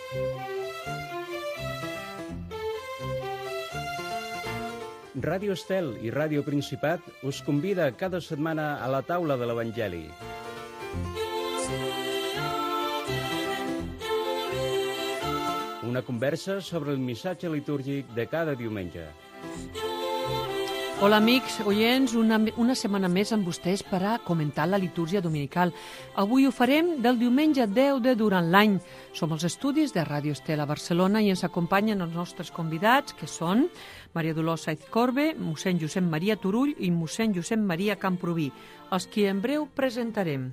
Ràdio Estel i Ràdio Principat us convida cada setmana a la taula de l'Evangeli. Una conversa sobre el missatge litúrgic de cada diumenge. Hola amics, oients, una setmana més amb vostès per a comentar la litúrgia dominical. Avui ho farem del diumenge 10 de durant l'any. Som els estudis de Ràdio Estel a Barcelona i ens acompanyen els nostres convidats, que són Maria Dolors Saiz Corbe, mossèn Josep Maria Turull i mossèn Josep Maria Camproví, els qui en breu presentarem.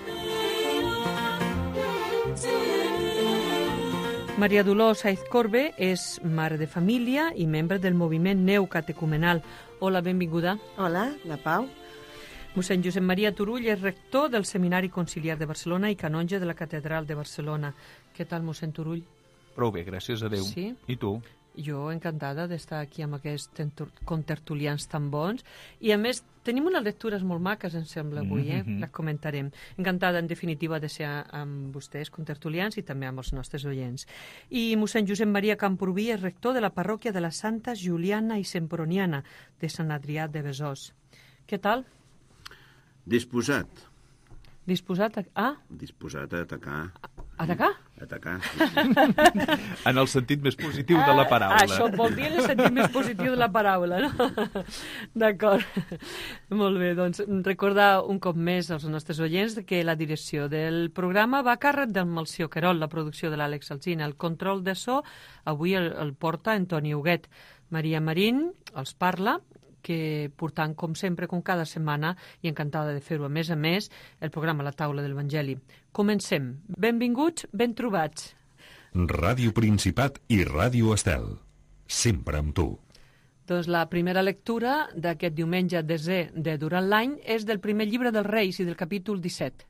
Maria Dolors Saiz Corbe és mare de família i membre del moviment Neu Catecumenal. Hola, benvinguda. Hola, la Pau. Mossèn Josep Maria Turull és rector del Seminari Conciliar de Barcelona i canonge de la Catedral de Barcelona. Què tal, mossèn Turull? Prou bé, gràcies a Déu. Sí? I tu? Jo encantada d'estar aquí amb aquests contertulians tan bons. I a més, tenim unes lectures molt maques, em sembla, avui, les comentarem. Encantada, en definitiva, de ser amb vostès, contertulians, i també amb els nostres oients. I mossèn Josep Maria Camproví és rector de la parròquia de la Santa Juliana i Semproniana de Sant Adrià de Besòs. Què tal? Disposat. Disposat a... Disposat a atacar. Atacar? Atacar. En el sentit més positiu de la paraula. Això vol dir en el sentit més positiu de la paraula, no? D'acord. Molt bé, doncs recordar un cop més als nostres oients que la direcció del programa va a càrrec del Melcior Querol, la producció de l'Àlex Alsina. El control de so avui el porta Antoni Huguet. Maria Marín els parla, que portant, com sempre, com cada setmana, i encantada de fer-ho a més, el programa La Taula de l'Evangeli. Comencem. Benvinguts, ben trobats. Ràdio Principat i Ràdio Estel. Sempre amb tu. Doncs la primera lectura d'aquest diumenge desè de durant l'any és del primer llibre dels Reis i del capítol 17.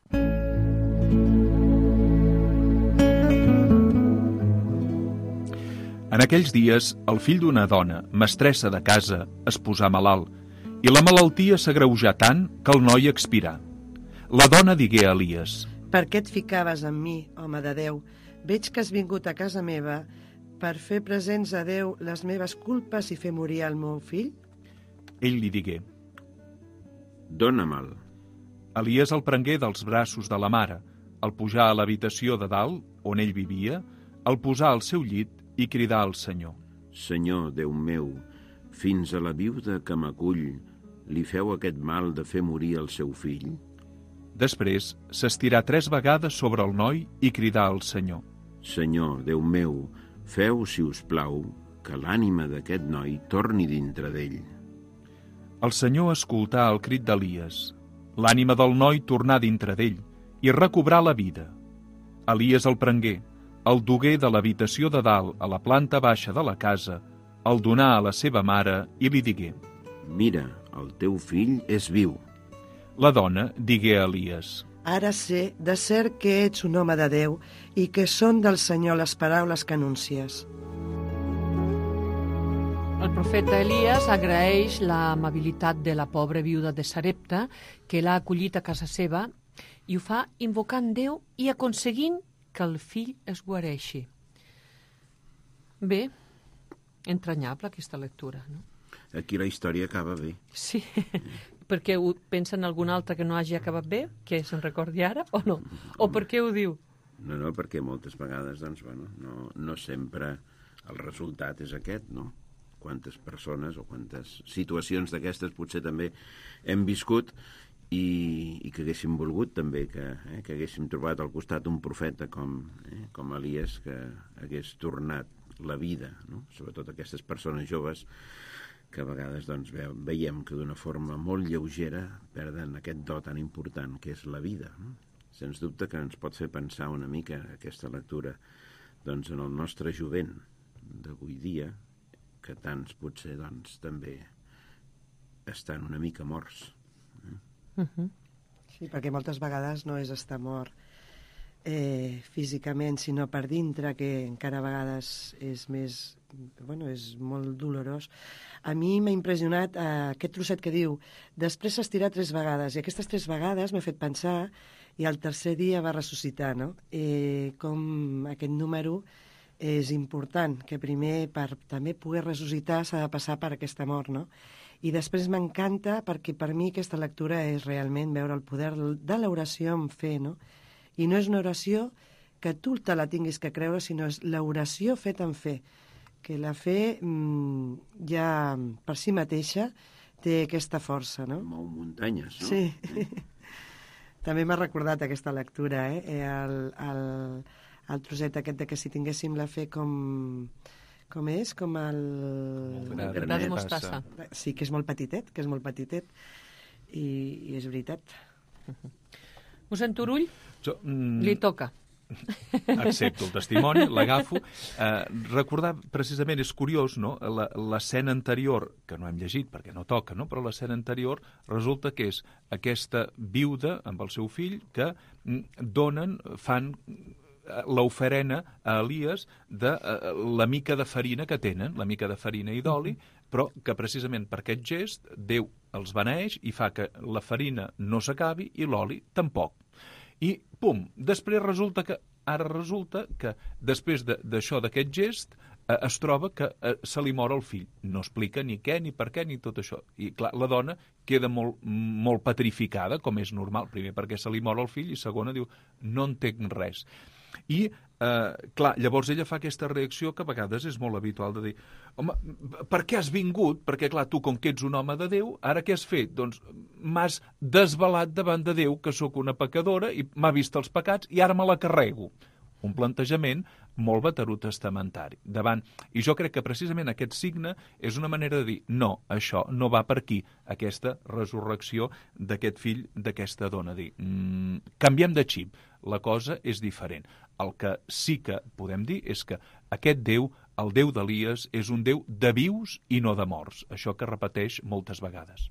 En aquells dies, el fill d'una dona, mestressa de casa, es posà malalt, i la malaltia s'agreujà tant que el noi expirà. La dona digué a Elies: Per què et ficaves amb mi, home de Déu? Veig que has vingut a casa meva per fer presents a Déu les meves culpes i fer morir el meu fill? Ell li digué: Dóna-me'l. Elies el prengué dels braços de la mare, el pujà a l'habitació de dalt, on ell vivia, el posà al seu llit i cridà al Senyor: Senyor, Déu meu, fins a la viuda que m'acull, li feu aquest mal de fer morir el seu fill? Després s'estirà 3 vegades sobre el noi i cridà al Senyor: Senyor, Déu meu, feu, si us plau, que l'ànima d'aquest noi torni dintre d'ell. El Senyor escoltà el crit d'Elies. L'ànima del noi tornà dintre d'ell i recobrà la vida. Elies el prengué, el dugué de l'habitació de dalt a la planta baixa de la casa, el donà a la seva mare i li digué: Mira, el teu fill és viu. La dona digué a Elies: Ara sé de cert que ets un home de Déu i que són del Senyor les paraules que anuncies. El profeta Elies agraeix l'amabilitat de la pobra viuda de Sarepta, que l'ha acollit a casa seva, i ho fa invocant Déu i aconseguint que el fill es guareixi. Bé, entranyable aquesta lectura, no? Aquí la història acaba bé. Sí, perquè pensa en algun altre que no hagi acabat bé, que se'n recordi ara, o no? O per què ho diu? No, perquè moltes vegades, doncs, bueno, no sempre el resultat és aquest, no? Quantes persones o quantes situacions d'aquestes potser també hem viscut i que haguéssim volgut també que haguéssim trobat al costat un profeta com Elies, que hagués tornat la vida, no? Sobretot aquestes persones joves que a vegades doncs, veiem que d'una forma molt lleugera perden aquest do tan important que és la vida, no? Sens dubte que ens pot fer pensar una mica aquesta lectura doncs, en el nostre jovent d'avui dia, que tants potser doncs, també estan una mica morts. Sí, perquè moltes vegades no és estar mort físicament, sinó per dintre, que encara a vegades és més... Bueno, és molt dolorós. A mi m'ha impressionat aquest trosset que diu: després s'estira 3 vegades, i aquestes 3 vegades m'ha fet pensar i el tercer dia va ressuscitar, no? Com aquest número és important, que primer per també poder ressuscitar s'ha de passar per aquesta mort, no? I després m'encanta perquè per mi aquesta lectura és realment veure el poder de l'oració en fe, no? I no és una oració que tu te la tinguis que creure, sinó és l'oració feta en fe, que la fe ja per si mateixa té aquesta força, no? Mou muntanyes, no? Sí. També m'ha recordat aquesta lectura, el trosset aquest de que si tinguéssim la fe com és? Com el... gra de mostassa. Sí, que és molt petitet, i és veritat. Mossèn Turull, li toca. Accepto el testimoni, l'agafo. Recordar, precisament, és curiós, no? L'escena anterior, que no hem llegit perquè no toca, no? Però l'escena anterior resulta que és aquesta viuda amb el seu fill que fan l'oferena a Elies de la mica de farina que tenen, la mica de farina i d'oli, però que precisament per aquest gest Déu els beneeix i fa que la farina no s'acabi i l'oli tampoc. I, pum, després resulta que després d'això, d'aquest gest, es troba que se li mor el fill. No explica ni què, ni per què, ni tot això. I, clar, la dona queda molt petrificada, com és normal, primer perquè se li mor el fill i segona diu, no entenc res. I, clar, llavors ella fa aquesta reacció que a vegades és molt habitual de dir, home, per què has vingut? Perquè, clar, tu, com que ets un home de Déu, ara què has fet? Doncs m'has desvelat davant de Déu que sóc una pecadora i m'ha vist els pecats i ara me la carrego. Un plantejament molt veterotestamentari. I jo crec que precisament aquest signe és una manera de dir no, això no va per aquí, aquesta resurrecció d'aquest fill d'aquesta dona. Dir, canviem de xip, la cosa és diferent. El que sí que podem dir és que aquest Déu, el Déu d'Elies, és un Déu de vius i no de morts. Això que repeteix moltes vegades.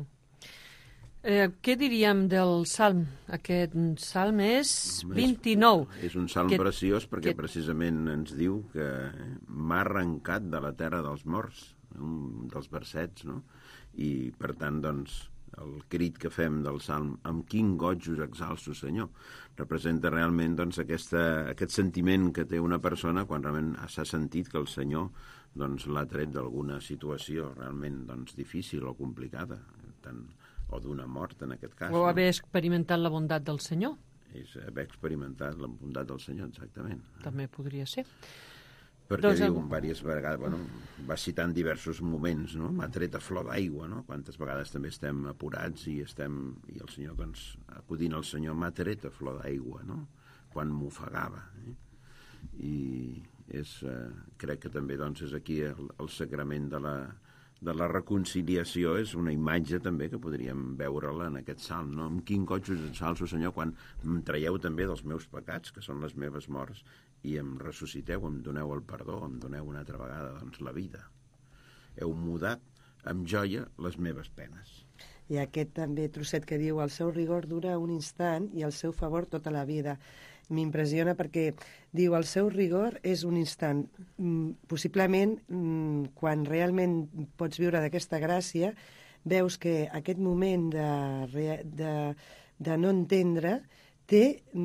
Què diríem del salm? Aquest salm és 29. És un salm preciós perquè precisament ens diu que m'ha arrencat de la terra dels morts, un dels versets, no? I, per tant, doncs, el crit que fem del salm, amb quin goig us exalço, Senyor, representa realment doncs, aquest sentiment que té una persona quan realment s'ha sentit que el Senyor doncs, l'ha tret d'alguna situació realment doncs, difícil o complicada, o d'una mort, en aquest cas. O haver experimentat la bondat del Senyor. És haver experimentat la bondat del Senyor, exactament. També podria ser. Perquè diu diverses vegades, va citant diversos moments, no? M'ha tret a flor d'aigua, no? Quantes vegades també estem apurats i el Senyor, doncs, acudint al Senyor, m'ha tret a flor d'aigua, no? Quan m'ofegava. I crec que també, doncs, és aquí el sacrament de la reconciliació, és una imatge també que podríem veure-la en aquest salm, no? Amb quin goig us exalço, Senyor, quan em traieu també dels meus pecats, que són les meves morts, i em ressusciteu, em doneu el perdó, em doneu una altra vegada doncs, la vida. Heu mudat amb joia les meves penes. I aquest també trosset que diu el seu rigor dura un instant i el seu favor tota la vida. M'impressiona perquè diu el seu rigor és un instant. Possiblement, quan realment pots viure d'aquesta gràcia, veus que aquest moment de no entendre té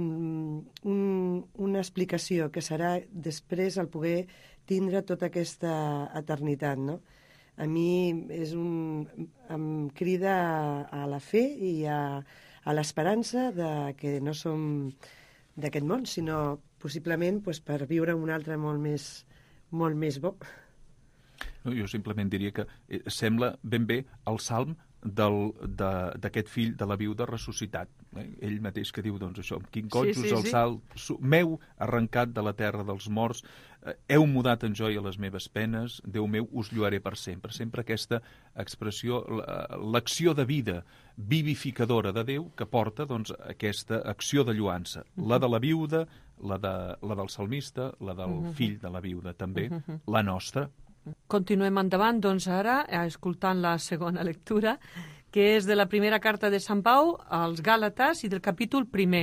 una explicació que serà després el poder tindre tota aquesta eternitat, no? A mi em crida a la fe i a l'esperança que no som d'aquest món, sinó possiblement per viure un altre molt més bo. No, jo simplement diria que sembla ben bé el salm d'aquest fill de la viuda ressuscitat. Ell mateix que diu, doncs, això, amb quin goig us alçau, m'heu arrencat de la terra dels morts, heu mudat en joia les meves penes, Déu meu, us lloaré per sempre. Sempre aquesta expressió, l'acció de vida vivificadora de Déu que porta doncs, aquesta acció de lloança. La de la viuda, la del salmista, la del fill de la viuda també, la nostra. Continuem endavant, doncs ara, escoltant la segona lectura, que és de la primera carta de Sant Pau als Gàlates i del capítol 1.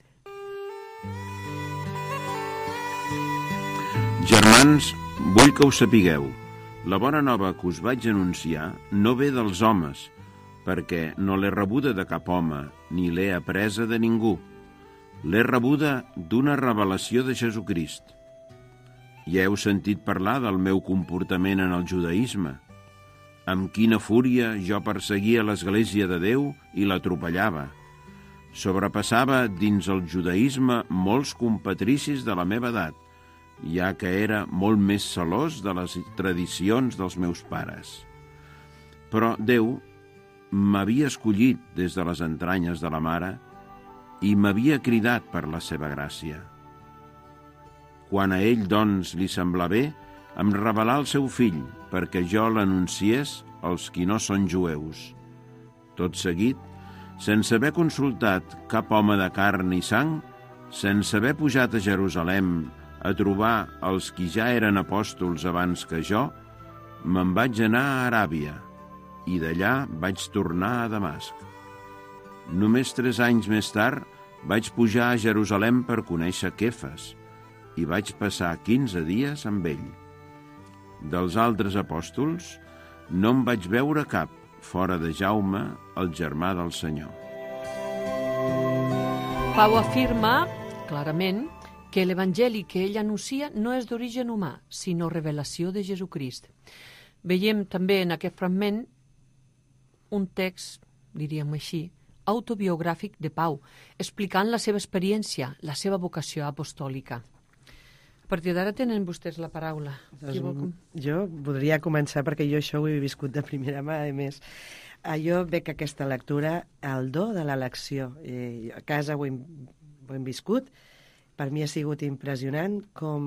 Germans, vull que ho sapigueu. La bona nova que us vaig anunciar no ve dels homes, perquè no l'he rebuda de cap home, ni l'he apresa de ningú. l'he rebuda d'una revelació de Jesucrist. Ja heu sentit parlar del meu comportament en el judaïsme. Amb quina fúria jo perseguia l'Església de Déu i l'atropellava. Sobrepassava dins el judaïsme molts compatricis de la meva edat, ja que era molt més celós de les tradicions dels meus pares. Però Déu m'havia escollit des de les entranyes de la mare i m'havia cridat per la seva gràcia. Quan a ell, doncs, li semblà bé, em revelà el seu fill perquè jo l'anunciés als qui no són jueus. Tot seguit, sense haver consultat cap home de carn i sang, sense haver pujat a Jerusalem a trobar els qui ja eren apòstols abans que jo, me'n vaig anar a Aràbia i d'allà vaig tornar a Damasc. Només 3 anys més tard vaig pujar a Jerusalem per conèixer Kefas i vaig passar 15 dies amb ell. Dels altres apòstols no en vaig veure cap, fora de Jaume, el germà del Senyor. Pau afirma clarament que l'evangeli que ell anuncia no és d'origen humà, sinó revelació de Jesucrist. Veiem també en aquest fragment un text, diríem així, autobiogràfic de Pau, explicant la seva experiència, la seva vocació apostòlica. A partir d'ara tenen vostès la paraula. Jo voldria començar perquè jo això ho he viscut de primera mà, a més. Jo veig aquesta lectura, el do de l'elecció. A casa ho hem viscut. Per mi ha sigut impressionant com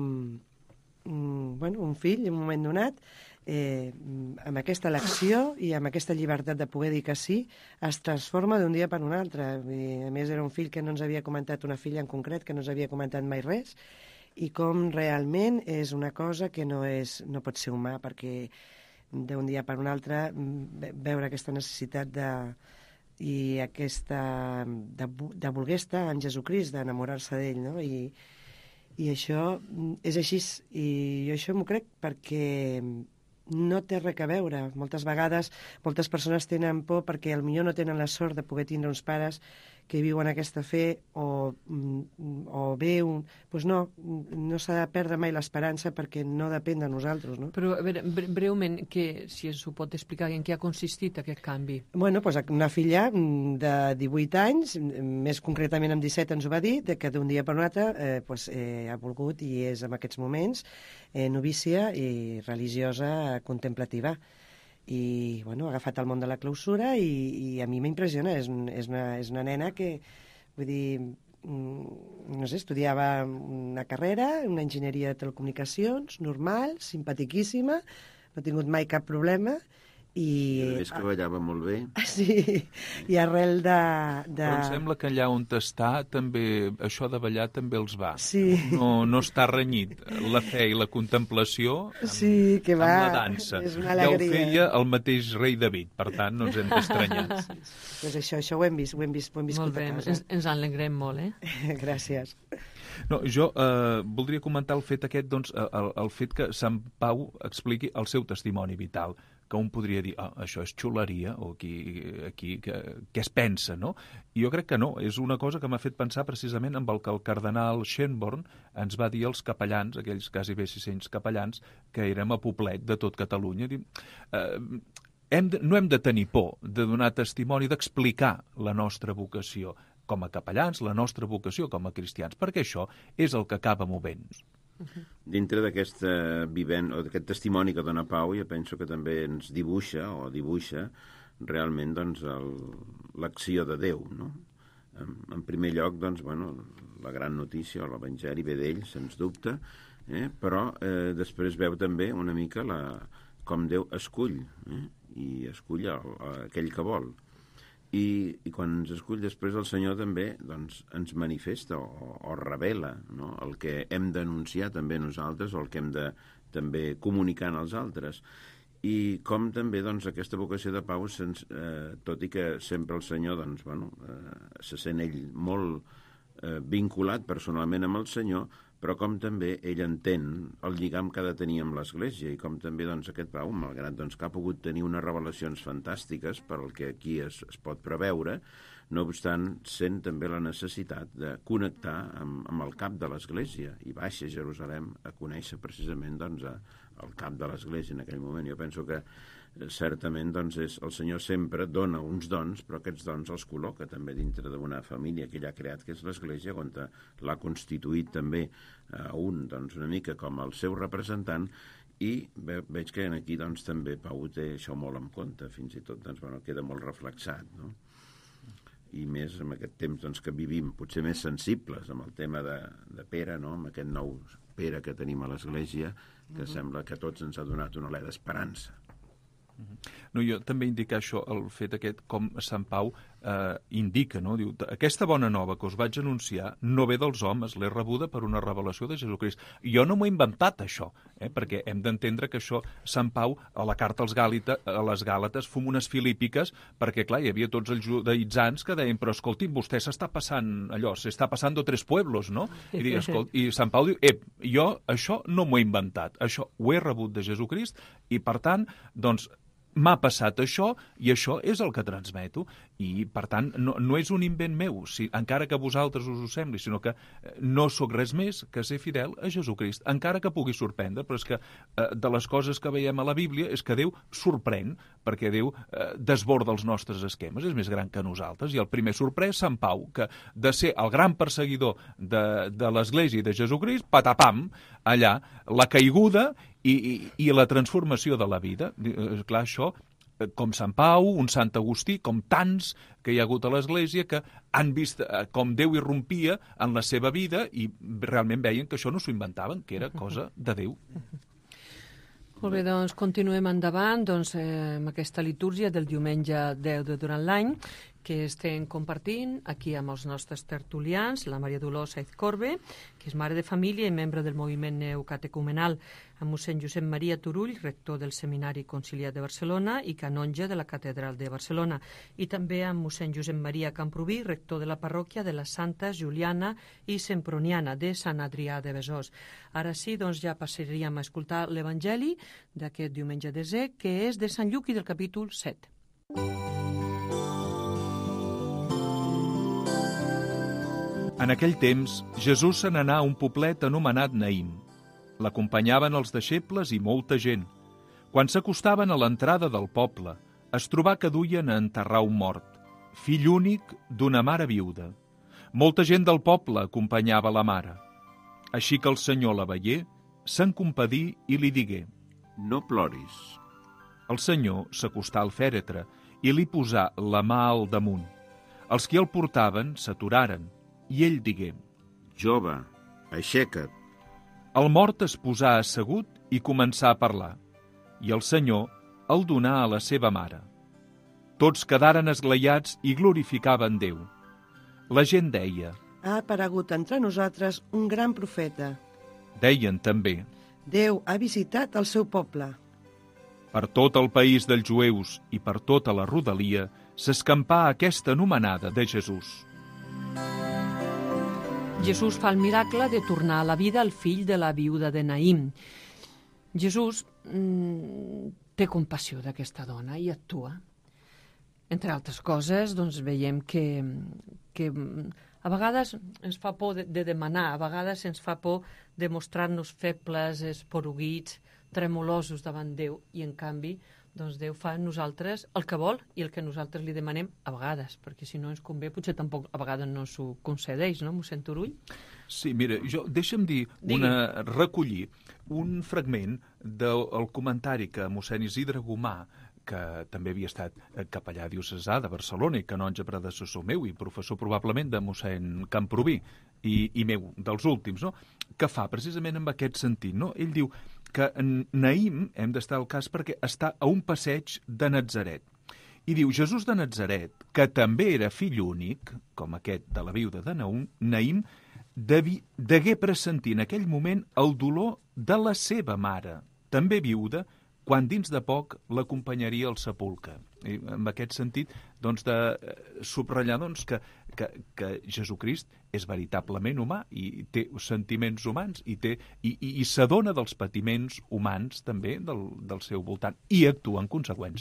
un fill, en un moment donat, amb aquesta elecció i amb aquesta llibertat de poder dir que sí, es transforma d'un dia per un altre. A més, era un fill que no ens havia comentat, una filla en concret, que no ens havia comentat mai res, i com realment és una cosa que no pot ser humà, perquè d'un dia per un altre veure aquesta necessitat de voler estar en Jesucrist, d'enamorar-se d'ell, no? I això és així, i jo això m'ho crec perquè no té res a veure. Moltes vegades, moltes persones tenen por perquè potser no tenen la sort de poder tindre uns pares que viuen aquesta fe o bé doncs no s'ha de perdre mai l'esperança perquè no depèn de nosaltres, no? Però, a veure, breument, si ens ho pot explicar, en què ha consistit aquest canvi? Bueno, doncs una filla de 18 anys, més concretament amb 17 ens ho va dir, que d'un dia per un altre ha volgut i és en aquests moments novícia i religiosa contemplativa. I ha agafat el món de la clausura i a mi m'impressiona, és una nena que, vull dir, no sé, estudiava una carrera, una enginyeria de telecomunicacions, normal, simpatiquíssima, no ha tingut mai cap problema, i a més que ballava molt bé. Sí, i arrel de... Però em sembla que allà on està, també, això de ballar també els va. Sí. No està renyit. La fe i la contemplació sí, que va, amb la dansa. És una alegria. Ja ho feia el mateix rei David, per tant, no ens hem d'estranyar. Pues això ho hem viscut molt bé, a casa. Ens alegrem molt, Gràcies. No, jo voldria comentar el fet aquest, doncs, el fet que Sant Pau expliqui el seu testimoni vital, que un podria dir, això és xuleria, o aquí què es pensa, no? I jo crec que no, és una cosa que m'ha fet pensar precisament amb el que el cardenal Schönborn ens va dir als capellans, aquells quasi bé 600 capellans, que érem a Poblet de tot Catalunya. No hem de tenir por de donar testimoni, d'explicar la nostra vocació com a capellans, la nostra vocació com a cristians, perquè això és el que acaba movent-nos. Dintre d'aquest testimoni que dona Pau, jo penso que també ens dibuixa realment doncs, l'acció de Déu, no? En primer lloc, doncs, la gran notícia, l'Evangeli ve d'ell, sens dubte, però després veu també una mica com Déu escull, i escull aquell que vol. I quan ens escull després el Senyor també doncs, ens manifesta o revela, no? El que hem d'anunciar també nosaltres o el que hem de també comunicar als altres. I com també doncs, aquesta vocació de Pau, tot i que sempre el Senyor doncs, se sent ell molt vinculat personalment amb el Senyor, però com també ell entén el lligam que ha de tenir amb l'Església i com també doncs, aquest Pau, malgrat doncs, que ha pogut tenir unes revelacions fantàstiques per al que aquí es pot preveure, no obstant, sent també la necessitat de connectar amb el cap de l'Església, i baixa a Jerusalem a conèixer precisament doncs, el cap de l'Església en aquell moment. Jo penso que certament doncs, el Senyor sempre dona uns dons, però aquests dons els col·loca també dintre d'una família que ell ha creat, que és l'Església, on l'ha constituït també doncs, una mica com el seu representant, i veig que aquí doncs, també Pau té això molt en compte, fins i tot doncs, queda molt reflexat, no? I més en aquest temps doncs, que vivim, potser més sensibles amb el tema de Pere, no? Amb aquest nou Pere que tenim a l'Església, que sembla que a tots ens ha donat una alè d'esperança. No, jo també indicar això, el fet aquest, com Sant Pau indica, no? Diu, aquesta bona nova que us vaig anunciar no ve dels homes, l'he rebuda per una revelació de Jesucrist. Jo no m'ho he inventat, això, perquè hem d'entendre que això, Sant Pau, a la carta a les Gàlates, fum unes filípiques, perquè, clar, hi havia tots els judaïtzants que deien, però, escolti'm, vostè s'està passant allò, s'està passant de 3 pueblos, no? I Sant Pau diu, jo això no m'ho he inventat, això ho he rebut de Jesucrist, i, per tant, doncs, m'ha passat això i això és el que transmeto i, per tant, no és un invent meu, encara que a vosaltres us ho sembli, sinó que no sóc res més que ser fidel a Jesucrist, encara que pugui sorprendre, però és que de les coses que veiem a la Bíblia és que Déu sorprèn, perquè Déu desborda els nostres esquemes, és més gran que nosaltres, i el primer sorprès, Sant Pau, que de ser el gran perseguidor de l'Església i de Jesucrist, patapam, allà, la caiguda i la transformació de la vida. Clar, això, com Sant Pau, un Sant Agustí, com tants que hi ha hagut a l'Església, que han vist com Déu irrompia en la seva vida i realment veien que això no s'ho inventaven, que era cosa de Déu. Molt bé, doncs continuem endavant amb aquesta litúrgia del diumenge 10 de durant l'any, que estem compartint aquí amb els nostres tertulians, la Maria Dolors Saiz Corbe, que és mare de família i membre del moviment neocatecumenal, amb mossèn Josep Maria Turull, rector del Seminari Conciliar de Barcelona i canonge de la Catedral de Barcelona, i també amb mossèn Josep Maria Camprubí, rector de la parròquia de la Santa Juliana i Semproniana de Sant Adrià de Besòs. Ara sí, doncs ja passaríem a escoltar l'Evangeli d'aquest diumenge desè, que és de Sant Lluc i del capítol 7. En aquell temps, Jesús se n'anà a un poblet anomenat Naïm. L'acompanyaven els deixebles i molta gent. Quan s'acostaven a l'entrada del poble, es trobà que duien a enterrar un mort, fill únic d'una mare viuda. Molta gent del poble acompanyava la mare. Així que el Senyor la veié, se'n compadí i li digué: No ploris. El Senyor s'acostà al fèretre i li posà la mà al damunt. Els qui el portaven s'aturaren i ell digué: Jove, aixeca't. El mort es posà assegut i començà a parlar, i el Senyor el donà a la seva mare. Tots quedaren esglaiats i glorificaven Déu. La gent deia: Ha aparegut entre nosaltres un gran profeta. Deien també: Déu ha visitat el seu poble. Per tot el país dels jueus i per tota la rodalia s'escampà aquesta anomenada de Jesús. Jesús fa el miracle de tornar a la vida al fill de la viuda de Naïm. Jesús té compassió d'aquesta dona i actua. Entre altres coses, doncs, veiem que a vegades ens fa por de demanar, a vegades ens fa por de mostrar-nos febles, esporuguits, tremolosos davant Déu, i en canvi doncs Déu fa a nosaltres el que vol i el que nosaltres li demanem a vegades, perquè si no ens convé potser tampoc a vegades no s'ho concedeix, no, mossèn Turull? Sí, mira, deixa'm recollir un fragment del comentari que mossèn Isidre Gomà, que també havia estat capellà diocesà de Barcelona i canonge predecessor meu i professor probablement de mossèn Camprubí i meu, dels últims, no? Que fa precisament en aquest sentit, no? Ell diu que Naïm, hem d'estar al cas perquè està a un passeig de Natzaret. I diu, Jesús de Natzaret, que també era fill únic, com aquest de la viuda de Naïm, degué pressentir en aquell moment el dolor de la seva mare, també viuda, quan dins de poc l'acompanyaria al sepulcre. I en aquest sentit, doncs, de subratllar doncs, que Jesucrist és veritablement humà i té sentiments humans i s'adona dels patiments humans també del seu voltant i actua en conseqüència.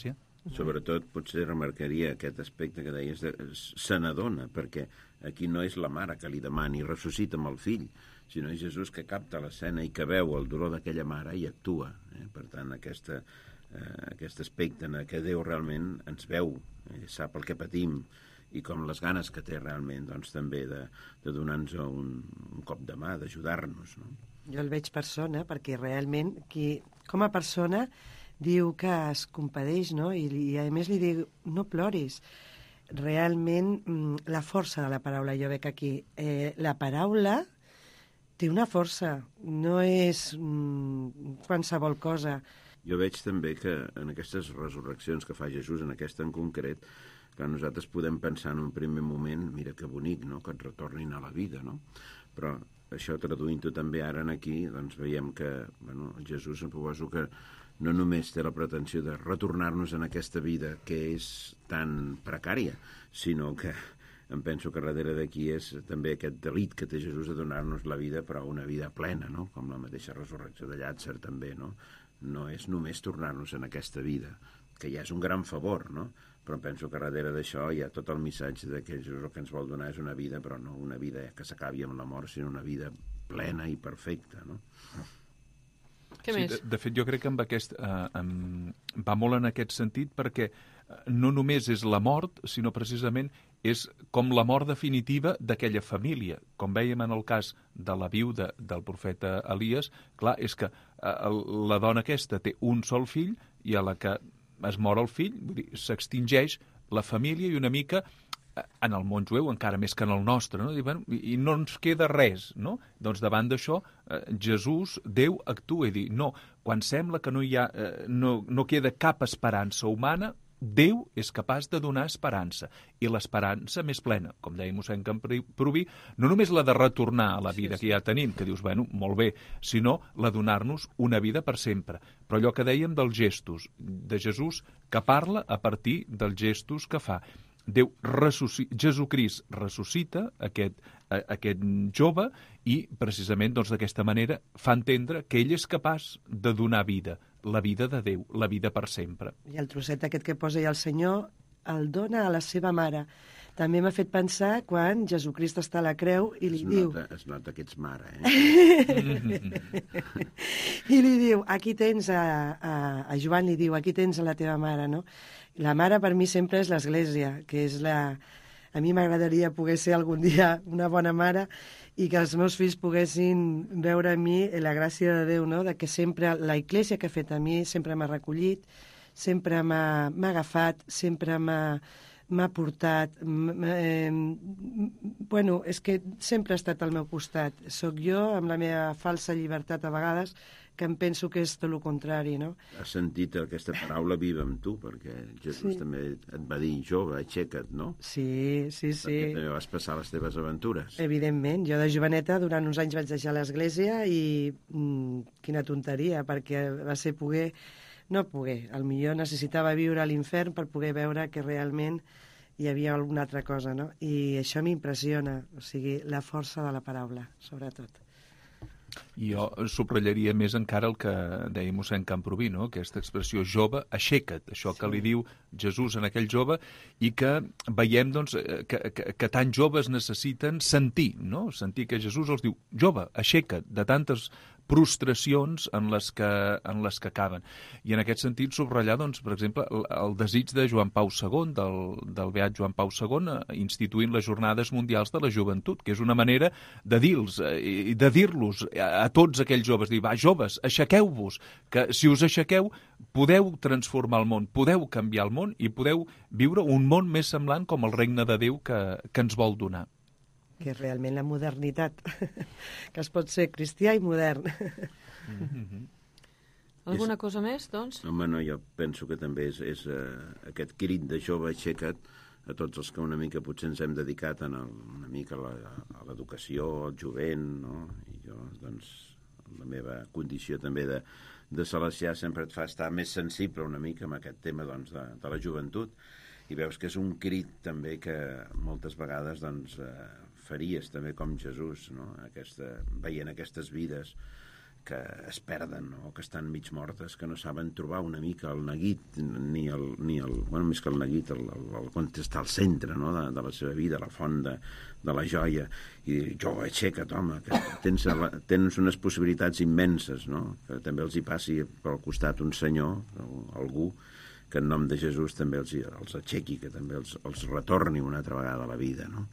Sobretot, potser remarcaria aquest aspecte que deies, se n'adona, perquè aquí no és la mare que li demani ressuscita amb el fill, sinó és Jesús que capta l'escena i que veu el dolor d'aquella mare i actua. Per tant, aquest aspecte en què Déu realment ens veu, sap el que patim, i com les ganes que té realment doncs, també de donar-nos un cop de mà, d'ajudar-nos. No? Jo el veig persona, perquè realment, com a persona, diu que es compadeix, no? I a més li diu, no ploris. Realment, la força de la paraula, jo veig aquí. La paraula té una força, no és qualsevol cosa. Jo veig també que en aquestes resurreccions que fa Jesús, en aquesta en concret, que nosaltres podem pensar en un primer moment, mira que bonic, no?, que et retornin a la vida, no? Però això traduint-ho també ara aquí, doncs veiem que Jesús em proposo que no només té la pretensió de retornar-nos en aquesta vida que és tan precària, sinó que em penso que darrere d'aquí és també aquest delit que té Jesús de donar-nos la vida, però una vida plena, no? Com la mateixa resurrecció de Llàtzer també, no? No és només tornar-nos en aquesta vida, que ja és un gran favor, no? Però penso que darrere d'això hi ha tot el missatge de que Jesús el que ens vol donar és una vida, però no una vida que s'acabi amb la mort, sinó una vida plena i perfecta, no? Què més? De fet, jo crec que va molt en aquest sentit, perquè no només és la mort, sinó precisament és com la mort definitiva d'aquella família. Com vèiem en el cas de la viuda del profeta Elies, clar, és que la dona aquesta té un sol fill i a la que es mor el fill, vull dir, s'extingeix la família i una mica en el món jueu, encara més que en el nostre, no? I no ens queda res, no? Doncs davant d'això, Jesús, Déu, actua i diu, no, quan sembla que no queda cap esperança humana, Déu és capaç de donar esperança, i l'esperança més plena, com deia mossèn Camprubí, no només la de retornar a la vida que ja tenim, que dius, bueno, molt bé, sinó la de donar-nos una vida per sempre. Però allò que dèiem dels gestos de Jesús, que parla a partir dels gestos que fa. Jesucrist ressuscita aquest jove i precisament d'aquesta manera fa entendre que ell és capaç de donar vida, la vida de Déu, la vida per sempre. I el trosset aquest que posa el Senyor el dona a la seva mare. També m'ha fet pensar quan Jesucrist està a la creu i li diu... Es nota que ets mare, I li diu, aquí tens a Joan li diu, aquí tens a la teva mare, no? La mare per mi sempre és l'Església, que és la... A mi m'agradaria poder ser algun dia una bona mare i que els meus fills poguessin veure en mi la gràcia de Déu, no? De que sempre la Església que ha fet a mi sempre m'ha recollit, sempre m'ha agafat, sempre m'ha portat. Bueno, és que sempre ha estat al meu costat. Soc jo, amb la meva falsa llibertat a vegades, que em penso que és tot el contrari, no? Has sentit aquesta paraula viva amb tu, perquè Jesús també et va dir, jove, aixeca't, no? Sí. Perquè també vas passar les teves aventures. Evidentment. Jo de joveneta durant uns anys vaig deixar l'església i quina tonteria, perquè va ser al millor necessitava viure a l'infern per poder veure que realment hi havia alguna altra cosa, no? I això m'impressiona, o sigui, la força de la paraula, sobretot. I jo subratllaria més encara el que deia mossèn Camprubí, no? Aquesta expressió jove, aixeca't, això que li diu Jesús en aquell jove, i que veiem doncs, que tan joves necessiten sentir, no? Sentir que Jesús els diu, jove, aixeca't, de tantes prostracions en les que acaben. I en aquest sentit subratllar, doncs, per exemple, el desig de Joan Pau II, del beat Joan Pau II, instituint les Jornades Mundials de la Joventut, que és una manera de dir-los a tots aquells joves, dir, va, joves, aixequeu-vos, que si us aixequeu podeu transformar el món, podeu canviar el món i podeu viure un món més semblant com el regne de Déu que ens vol donar. Que és realment la modernitat, que es pot ser cristià i modern. Alguna cosa més, doncs? Home, no, jo penso que també és aquest crit de jove aixeca't a tots els que una mica potser ens hem dedicat una mica a l'educació, al jovent, no? I jo, doncs, la meva condició també de salesià sempre et fa estar més sensible una mica amb aquest tema doncs, de la joventut, i veus que és un crit també que moltes vegades doncs, faries també com Jesús, no? Veient aquestes vides que es perden, no? Que estan mig mortes, que no saben trobar una mica el neguit, bueno, més que el neguit, quan està al centre, no? de la seva vida, la font de la joia, i dir, jo, aixeca't, home, que tens unes possibilitats immenses, no? Que també els hi passi pel costat un senyor, algú, que en nom de Jesús també els aixequi, que també els retorni una altra vegada a la vida, no?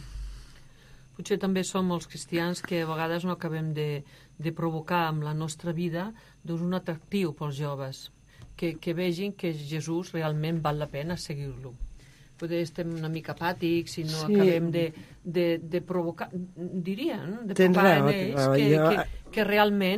Potser també som els cristians que a vegades no acabem de provocar amb la nostra vida un atractiu pels joves, que vegin que Jesús realment val la pena seguir-lo. Potser estem una mica apàtics i no acabem de provocar, diria, de provocar en ells que realment,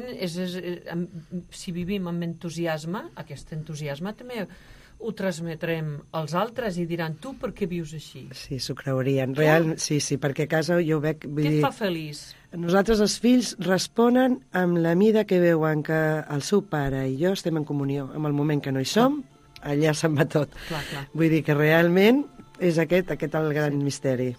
si vivim amb entusiasme, aquest entusiasme també ho transmetrem als altres i diran, tu per què vius així? Sí, s'ho creurien. Sí, perquè a casa jo veig... Què et fa feliç? Nosaltres, els fills, responen amb la mida que veuen que el seu pare i jo estem en comunió. En el moment que no hi som, allà se'n va tot. Clar. Vull dir que realment és aquest el gran misteri.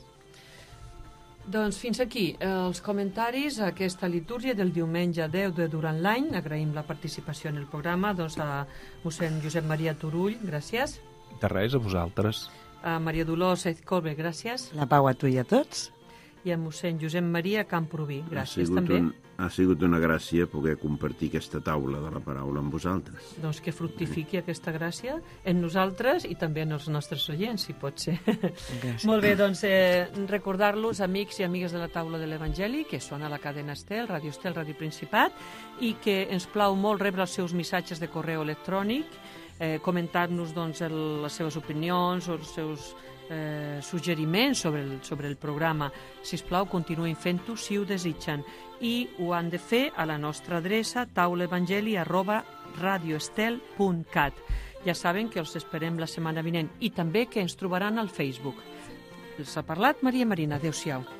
Doncs fins aquí els comentaris a aquesta litúrgia del diumenge 10 de durant l'any. Agraïm la participació en el programa a mossèn Josep Maria Turull, gràcies. De res, a vosaltres. A Maria Dolors Ezcolbe, gràcies. La pau a tu i a tots. I a mossèn Josep Maria Camproví, gràcies també. Ha sigut una gràcia poder compartir aquesta taula de la paraula amb vosaltres. Doncs que fructifiqui aquesta gràcia en nosaltres i també en els nostres oients, si pot ser. Gràcies. Molt bé, doncs recordar-los, amics i amigues de la taula de l'Evangeli, que són a la cadena Estel, Ràdio Principat, i que ens plau molt rebre els seus missatges de correu electrònic, comentar-nos doncs, les seves opinions o els seus suggeriments sobre el programa. Sisplau, continuïn fent-ho si ho desitgen, i ho han de fer a la nostra adreça taulaevangeli@radioestel.cat. Ja saben que els esperem la setmana vinent i també que ens trobaran al Facebook. Els ha parlat Maria Marina. Adéu-siau.